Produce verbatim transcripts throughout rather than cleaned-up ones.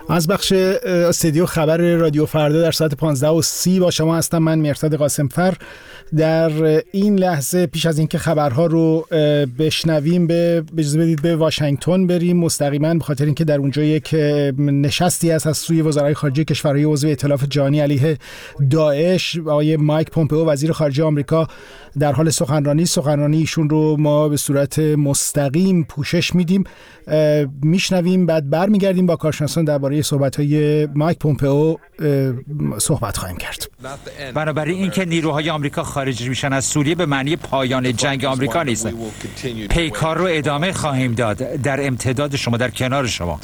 از بخش استودیو خبر رادیو فردا در ساعت پانزده و سی با شما هستم. من مرتضی قاسمفر. در این لحظه پیش از اینکه خبرها رو بشنویم به اجازه بدید به واشنگتن بریم مستقیما، به خاطر اینکه در اونجا یک نشستی است از سوی وزرای خارجه کشورهای عضو ائتلاف جهانی علیه داعش. آقای مایک پومپئو وزیر خارجه آمریکا در حال سخنرانی سخنرانی ایشون رو ما به صورت مستقیم پوشش میدیم، میشنویم، بعد برمیگردیم با کارشناسان درباره صحبت‌های مایک پومپئو صحبت خواهیم کرد. بنابراین اینکه نیروهای آمریکا خارج میشن از سوریه به معنی پایان جنگ آمریکا نیست. پیکار رو ادامه خواهیم داد در امتداد شما، در کنار شما.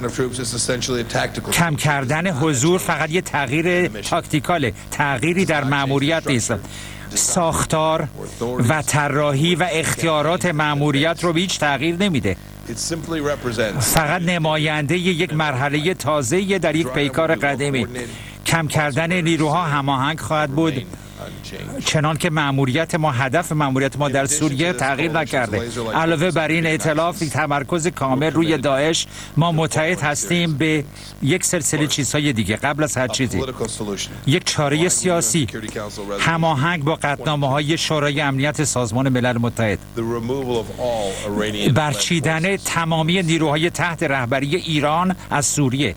کم کردن حضور فقط یه تغییر تاکتیکاله، تغییری در مأموریت نیست. ساختار و طراحی و اختیارات مأموریت رو به هیچ تغییر نمیده. فقط نماینده یک مرحله تازه‌ای در یک پیکار قدیمی. کم کردن نیروها هماهنگ خواهد بود، چنان که مأموریت ما، هدف مأموریت ما در سوریه تغییر نکرده. علاوه بر این ائتلاف تمرکز کامل روی داعش، ما متحد هستیم به یک سلسله چیزهای دیگه. قبل از هر چیزی یک چاره سیاسی هماهنگ با قطعنامه‌های شورای امنیت سازمان ملل متحد، برچیدن تمامی نیروهای تحت رهبری ایران از سوریه.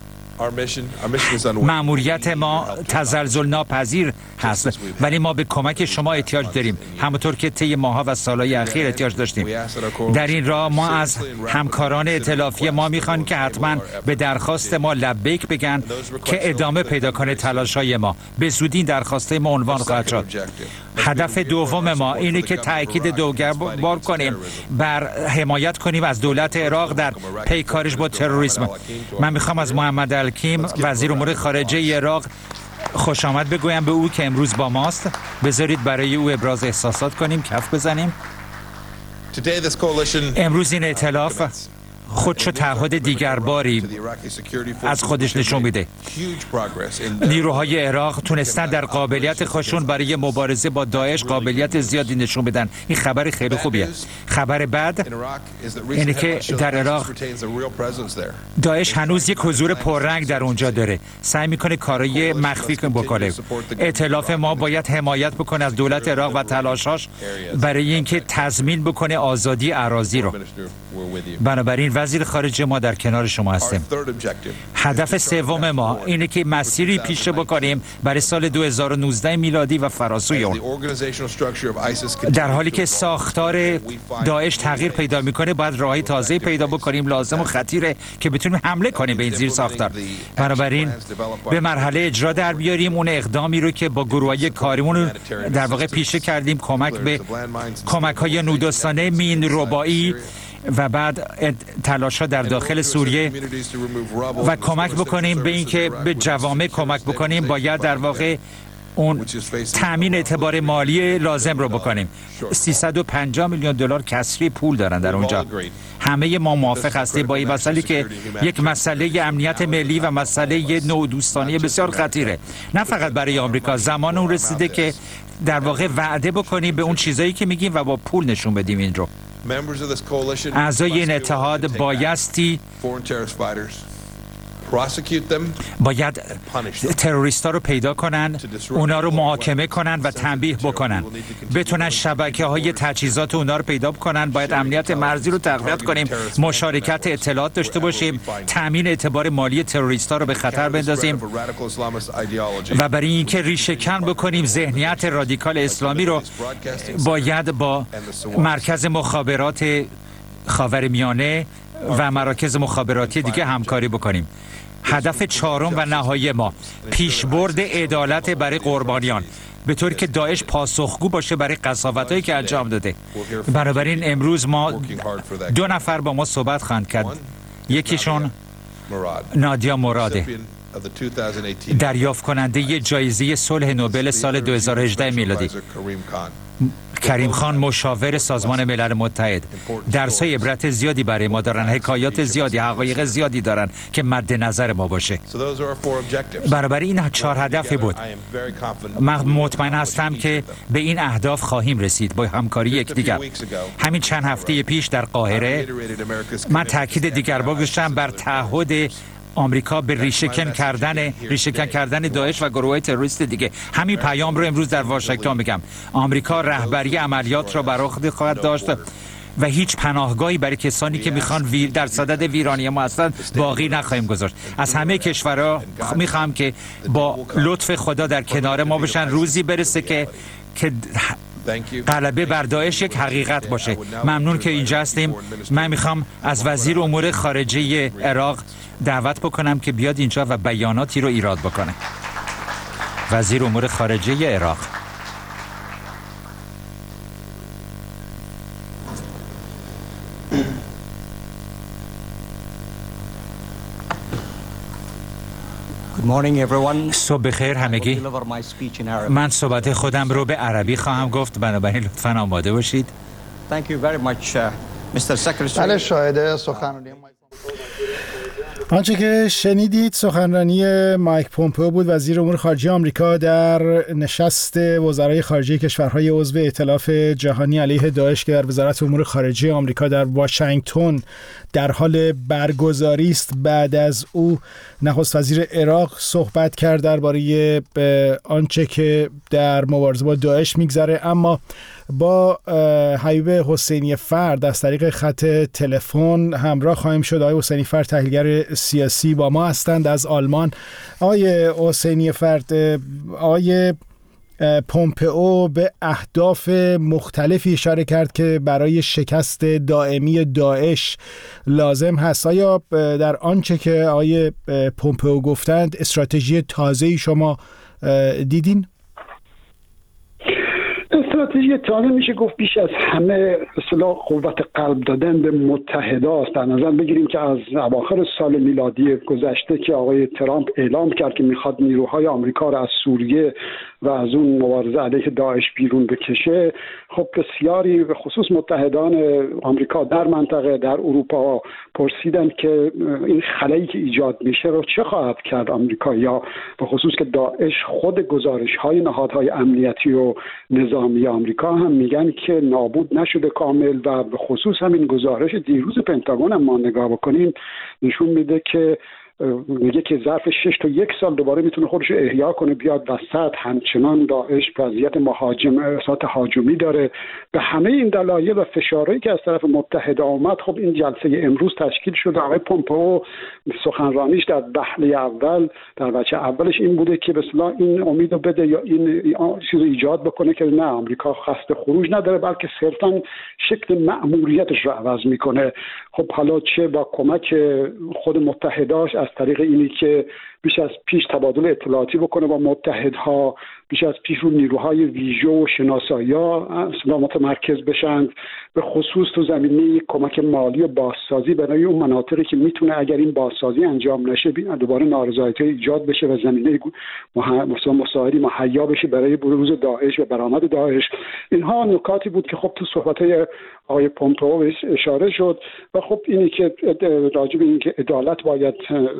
مأموریت ما تزلزل ناپذیر هست، ولی ما به کمک شما احتیاج داریم، همونطور که طی ماها و سالهای اخیر احتیاج داشتیم. در این راه ما از همکاران ائتلافی ما میخوان که حتما به درخواست ما لبیک بگن که ادامه پیدا کنه تلاش‌های ما. به زودی این درخواست ما عنوان خواهد شد. هدف دوم ما اینه که تأکید دوبار کنیم بر حمایت کنیم از دولت عراق در پیکارش با تروریسم. من میخوام از محمد الکیم وزیر امور خارجه عراق خوش آمد بگویم به او که امروز با ماست. بذارید برای او ابراز احساسات کنیم، کف بزنیم. امروز این ائتلاف خودشو تعهد دیگر باری از خودش نشون میده. نیروهای عراق تونستن در قابلیت خودشون برای مبارزه با داعش قابلیت زیادی نشون بدن. این خبر خیلی خوبیه. خبر بعد اینه که در عراق داعش هنوز یک حضور پررنگ در اونجا داره، سعی میکنه کارهای مخفی بکنه. ائتلاف ما باید حمایت بکنه از دولت عراق و تلاشاش برای اینکه تضمین بکنه آزادی اراضی رو. بنابراین وزیر خارجه ما در کنار شما هستیم. هدف سوم ما اینه که مسیری پیش بکنیم برای سال دو هزار و نوزده میلادی و فراسوی اون. در حالی که ساختار داعش تغییر پیدا میکنه، باید راهی تازه پیدا بکنیم. لازم و خطیره که بتونیم حمله کنیم به این زیر ساختار. بنابراین به مرحله اجرا در بیاریم اون اقدامی رو که با گروهای کاریمون در واقع پیشه کردیم، کمک به کمک‌های نودوستانه، مین ربایی و بعد تلاش‌ها در داخل سوریه و کمک بکنیم به اینکه به جوامع کمک بکنیم. باید در واقع اون تامین اعتبار مالی لازم رو بکنیم. سیصد و پنجاه میلیون دلار کسری پول دارن در اونجا. همه ما موافق هستیم با این مسئله که یک مسئله امنیت ملی و مسئله نودوستانه بسیار خطیره، نه فقط برای آمریکا. زمان اون رسیده که در واقع وعده بکنیم به اون چیزایی که میگیم و با پول نشون بدیم این رو. اعضای این اتحاد بایستی باید تروریستا رو پیدا کنن، اونا رو محاکمه کنن و تنبیه بکنن، بتونن شبکه های تجهیزات اونا رو پیدا کنن. باید امنیت مرزی رو تقویت کنیم، مشارکت اطلاعات داشته باشیم، تامین اعتبار مالی تروریستا رو به خطر بندازیم و برای اینکه ریشه کن بکنیم ذهنیت رادیکال اسلامی رو، باید با مرکز مخابرات خاورمیانه و مراکز مخابراتی دیگه همکاری بکنیم. هدف چهارم و نهایی ما پیشبرد عدالت برای قربانیان، به طوری که داعش پاسخگو باشه برای قساوتایی که انجام داده. بنابراین امروز ما دو نفر با ما صحبت خواهند کرد. یکیشون نادیا مراده، دریافت کننده جایزه صلح نوبل سال دو هزار و هجده میلادی. کریم خان مشاور سازمان ملل متحد. درس‌های عبرت زیادی برای ما دارن، حکایات زیادی، حقایق زیادی دارن که مد نظر ما باشه. بنابراین این چهار هدفی بود. من مطمئن هستم که به این اهداف خواهیم رسید با همکاری یکدیگر. همین چند هفته پیش در قاهره من تاکید دیگر بار گذاشتم بر تعهد آمریکا به ریشه‌کن کردن ریشه‌کن کردن داعش و گروه‌های تروریست دیگه. همین پیام رو امروز در واشنگتن میگم. آمریکا رهبری عملیات را بر عهده خواهد داشت و هیچ پناهگاهی برای کسانی که میخوان ویر در صدد ویرانی ما هستند باقی نخواهیم گذاشت. از همه کشورها میخوام که با لطف خدا در کنار ما بشن، روزی برسه که که غلبه بر داعش یک حقیقت باشه. ممنون که اینجا هستیم. من میخوام از وزیر امور خارجه عراق دعوت بکنم که بیاد اینجا و بیاناتی رو ایراد بکنه. وزیر امور خارجه عراق. صبح بخیر همگی. من صحبت خودم رو به عربی خواهم گفت، بنابراین لطفاً آماده باشید. بله، شاهد سخنرانی آنچه که شنیدید سخنرانی مایک پومپئو بود، وزیر امور خارجه آمریکا در نشست وزرای خارجه کشورهای عضو ائتلاف جهانی علیه داعش که در وزارت امور خارجه آمریکا در واشنگتن در حال برگزاری است. بعد از او نخست وزیر عراق صحبت کرد درباره آنچه که در مبارزه با داعش میگذره. اما با حبیب حسینی فرد از طریق خط تلفن همراه خواهیم شد. آقای حسینی فرد تحلیلگر سیاسی با ما هستند از آلمان. آقای حسینی فرد، آقای پومپئو به اهداف مختلفی اشاره کرد که برای شکست دائمی داعش لازم هست. آیا در آنچه که آقای پومپئو گفتند استراتژی تازه‌ای شما دیدین؟ استراتژی تازه میشه گفت بیش از همه اصطلاح قوت قلب دادن به متحداست. در نظر بگیریم که از اواخر سال میلادی گذشته که آقای ترامپ اعلام کرد که میخواد نیروهای آمریکا را از سوریه و از اون مبارزه علیه داعش بیرون بکشه، خب بسیاری به خصوص متحدان آمریکا در منطقه در اروپا پرسیدن که این خلایی که ایجاد میشه رو چه خواهد کرد آمریکا، یا به خصوص که داعش خود گزارش‌های نهادهای امنیتی و نظامی آمریکا هم میگن که نابود نشده کامل، و به خصوص همین گزارش دیروز پنتاگون هم ما نگاه بکنیم نشون میده که میگه که ظرف شش تا یک سال دوباره میتونه خودش احیا کنه بیاد وسط. همچنان داعش وضعیت مهاجم احساسات هاجمی داره. به همه این دلایل و فشارهایی که از طرف متحده آمد، خب این جلسه امروز تشکیل شده. آقای پومپئو سخنرانیش در بحث اول در بچه اولش این بوده که به اصطلاح این امیدو بده یا این چیزو ایجاد بکنه که نه، آمریکا قصد خروج نداره بلکه صرفا شکل مأموریتش رو عوض میکنه. خب حالا چه با کمک خود متحداش از طریق اینی که بیش از پیش تبادل اطلاعاتی بکنه با متحدها، بیش از پیش رو نیروهای ویژه و شناسایی‌ها اصلا متمرکز بشند، به خصوص تو زمینه کمک مالی و بازسازی برای اون مناطقی که میتونه اگر این بازسازی انجام نشه دوباره نارضایتی ایجاد بشه و زمینه مساعدی مهیا بشه برای بروز داعش و برآمد داعش. اینها نکاتی بود که خب تو صحبت‌های آقای پومپئو اشاره شد. و خب اینی که راجع به این که عدالت باید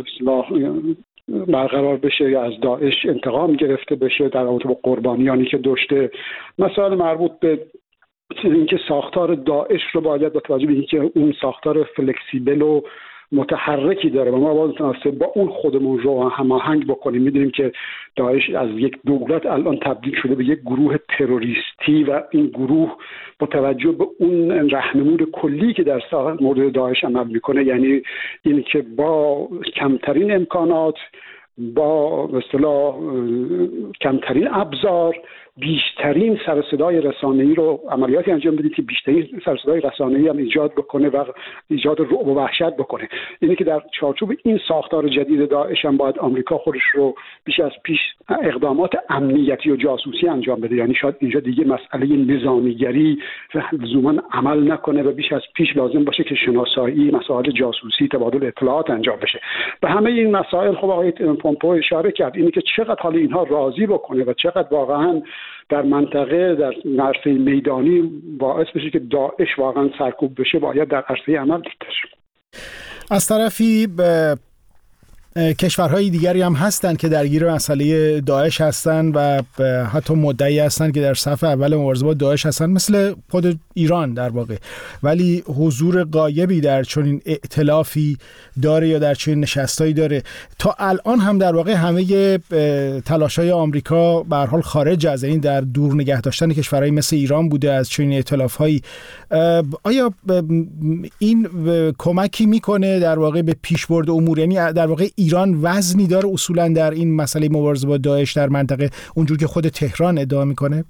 برقرار بشه یا از داعش انتقام گرفته بشه در رابطه با قربانیانی که داشته، مسائل مربوط به اینکه ساختار داعش رو باید با توجه به اینکه اون ساختار فلکسیبل و متحرکی داره و ما باید متناسب با اون خودمون رو هماهنگ بکنیم. میدونیم که داعش از یک دولت الان تبدیل شده به یک گروه تروریستی و این گروه با توجه به اون راهنمود کلی که در مورد داعش عمل میکنه، یعنی این که با کمترین امکانات، با به اصطلاح کمترین ابزار، بیشترین سر و صدای رسانه‌ای رو عملیاتی انجام بدید که بیشترین سر و صدای رسانه‌ای هم ایجاد بکنه و ایجاد رعب و وحشت بکنه. اینه که در چارچوب این ساختار جدید داعش هم باید آمریکا خودش رو بیش از پیش اقدامات امنیتی و جاسوسی انجام بده. یعنی شاید اینجا دیگه مسئله نظامیگری لزوما عمل نکنه و بیش از پیش لازم باشه که شناسایی، مسائل جاسوسی، تبادل اطلاعات انجام بشه. به همه این مسائل خب آقای پومپئو اشاره کرد، اینه که چقدر حال اینها راضی بکنه و چقدر واقعا در منطقه در عرصه میدانی باعث بشه که داعش واقعا سرکوب بشه، باید در عرصه عمل دیده شه. از طرفی کشورهای دیگری هم هستن که درگیر مسئله داعش هستن و حتی مدعی هستن که در صف اول مبارزه با داعش هستن، مثل خود ایران در واقع، ولی حضور غایبی در چنین ائتلافی داره یا در چنین نشستایی داره. تا الان هم در واقع همه تلاش‌های آمریکا به هر حال خارج از این در دور نگه داشتن کشورهای مثل ایران بوده از چنین ائتلاف‌هایی. آیا این کمکی میکنه در واقع به پیشبرد امور؟ یعنی در واقع ایران وزنی داره اصولا در این مسئله مبارزه با داعش در منطقه، اونجور که خود تهران ادعا میکنه؟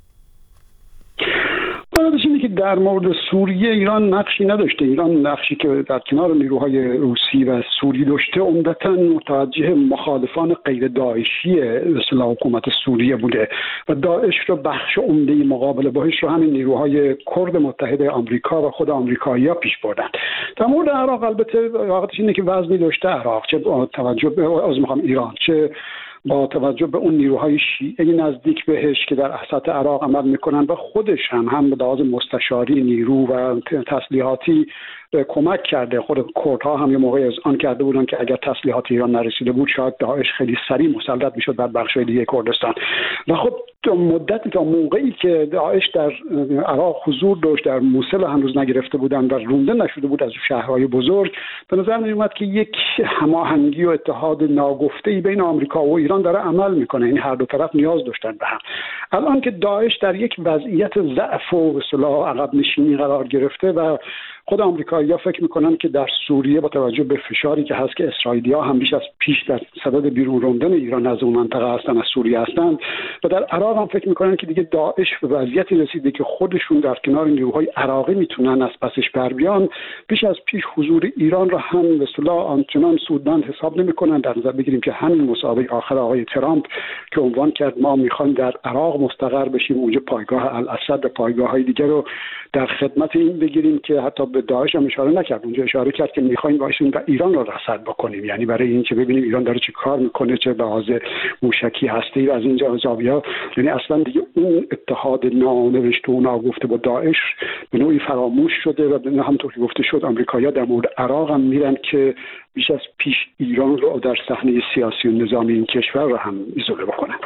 واقعیتش اینه که در مورد سوریه ایران نقشی نداشته. ایران نقشی که در کنار نیروهای روسی و سوری داشته عمدتاً متوجه مخالفان غیر داعشی اصلاح حکومت سوریه بوده و داعش رو بخش عمده مقابله باهاش رو همین نیروهای کرد متحد آمریکا و خود آمریکایی‌ها پیش بردن. در مورد عراق البته واقعیتش اینه که وزنی داشته عراق، چه با توجه به از میخوام ایران، چه با توجه به اون نیروهای شیعه نزدیک بهش که در سطح عراق عمل میکنن و خودش هم هم به لحاظ مستشاری نیرو و تسلیحاتی کمک کرده. خود کردها هم یه موقعی از آن کرده بودن که اگر تسلیحات ایران نرسیده بود شاید داعش خیلی سریع مسلط میشد بر بخش‌های دیگه کردستان. و خب مدتی تا موقعی که داعش در عراق حضور داشت، در موصل هنوز نگرفته بودن و رونده نشده بود از شهرهای بزرگ، به نظر می اومد که یک هماهنگی و اتحاد ناگفته‌ای بین آمریکا و ایران داره عمل میکنه. این هر دو طرف نیاز داشتن به هم. الان که داعش در یک وضعیت ضعف و به اصطلاح عقب نشینی قرار گرفته و خود آمریکایی‌ها فکر میکنن که در سوریه با توجه به فشاری که هست که اسرائیلی‌ها هم بیش از پیش در صدد بیرون راندن ایران از اون منطقه هستن، از سوریه هستن، و در عراق هم فکر میکنن که دیگه داعش به وضعیتی رسیده که خودشون در کنار نیروهای عراقی میتونن از پسش بر بیان. بیش از پیش حضور ایران را هم به اصطلاح آنچنان سودمند حساب نمیکنن. در نظر بگیریم که همین مسابقه آخر آقای ترامپ که عنوان کرد ما میخوایم در عراق مستقر بشیم، اونجا پایگاه الاسد و پایگاه‌های دیگر رو در خدمت این بگیریم که حتی به داعش هم اشاره نکرد. اونجا اشاره کرد که می‌خوایم وایسیم و ایران رو رصد بکنیم، یعنی برای این که ببینیم ایران داره چه کار میکنه، چه لحاظ موشکی هستی از اینجا زاویه. یعنی اصلا دیگه اون اتحاد نانوشته و ناگفته با داعش به نوعی فراموش شده و همونطور که گفته شد آمریکایی‌ها در مورد عراق هم میرن که بیش از پیش ایران رو در صحنه سیاسی و نظامی این کشور رو هم ایزوله بکنند.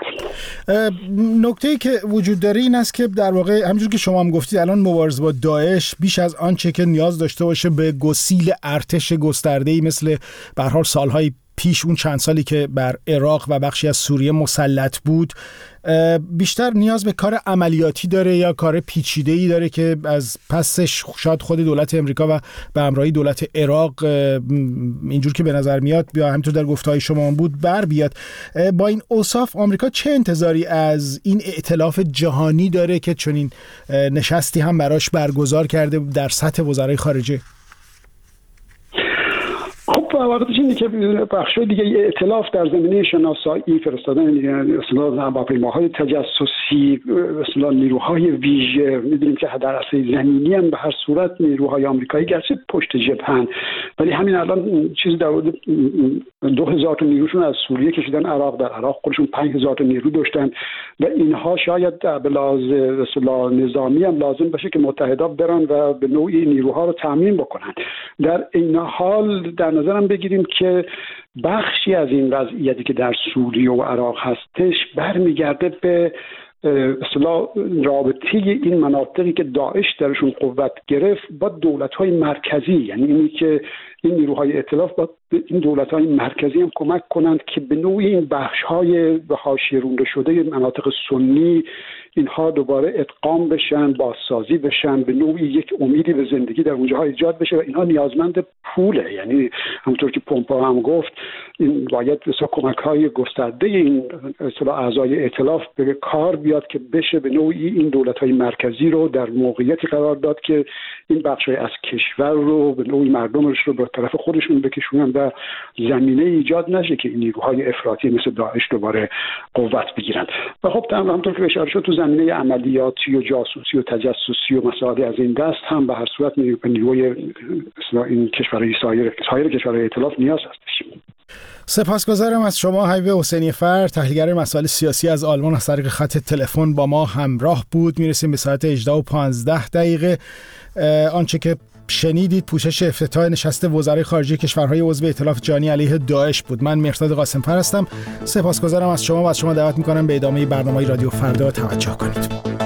نکته‌ای که وجود داره این است که در واقع همونجوری که شما هم گفتید الان مبارزه با داعش بیش از آنچه که نیاز داشته باشه به گسیل ارتش گسترده‌ای مثل به هر حال سالهای پیش، اون چند سالی که بر عراق و بخشی از سوریه مسلط بود، بیشتر نیاز به کار عملیاتی داره یا کار پیچیده‌ای داره که از پسش شاید خود دولت امریکا و به همراهی دولت عراق اینجور که به نظر میاد یا همینطور در گفته‌های شما بود بر بیاد. با این اوصاف آمریکا چه انتظاری از این ائتلاف جهانی داره که چنین نشستی هم براش برگزار کرده در سطح وزرای خارجه؟ خب واقعیتش اینه که بخشای دیگه ائتلاف در زمینه شناسایی، فرستادن اصطلاح هواپیماهای تجسسی، اصطلاح نیروهای ویژه، می‌دونیم که در عرصه زمینی هم به هر صورت نیروهای آمریکایی گرچه پشت جبهن، ولی همین الان چیزی در حدود دو هزار تا نیروشون از سوریه کشیدن عراق. در عراق خودشون پنج هزار تا نیرو داشتن و اینها شاید به لحاظ اصطلاح نظامی هم لازم باشه که متحدا برن و به نوعی نیروها رو تامین بکنن. در این حال در نظرم بگیریم که بخشی از این وضعیتی که در سوریه و عراق هستش برمیگرده به اصطلاح رابطه این مناطقی که داعش درشون قوت گرفت با دولت‌های مرکزی، یعنی اینی که این نیروهای ائتلاف با این دولت‌های مرکزی هم کمک کنند که به نوعی این بخش‌های به حاشیه رونده شده مناطق سنی اینها دوباره ادغام بشن، بازسازی بشن، به نوعی یک امیدی به زندگی در اونجاها ایجاد بشه و اینها نیازمند پوله. یعنی همونطور که پومپا هم گفت این باید مثلا کمک‌های گسترده این اصطلاح اعضای ائتلاف به کار بیاد که بشه به نوعی این دولت‌های مرکزی رو در موقعیتی قرار داد که این بخش‌های از کشور رو به نوعی مردمش رو به طرف خودشون بکشونن و زمینه ایجاد نشه که این نیروهای افراطی مثل داعش دوباره قوت بگیرن. و خب همونطور که اشاره شد تو زمینه عملیاتی و جاسوسی و تجسسی و مسائل از این دست هم به هر صورت نیروی این کشورهای سایر سایر کشورهای ائتلاف نیاز هستش. سپاسگزارم از شما حبیب حسینی فر، تحلیلگر مسائل سیاسی از آلمان، از طریق خط تلفن با ما همراه بود. میرسیم به ساعت هجده و پانزده دقیقه. آنچه که شنیدید پوشش افتتاح نشست وزرای خارجه کشورهای عضو ائتلاف جهانی علیه داعش بود. من مهرداد قاسمفر هستم. سپاسگزارم از شما و از شما دعوت می‌کنم به ادامه برنامه رادیو فردا توجه کنید.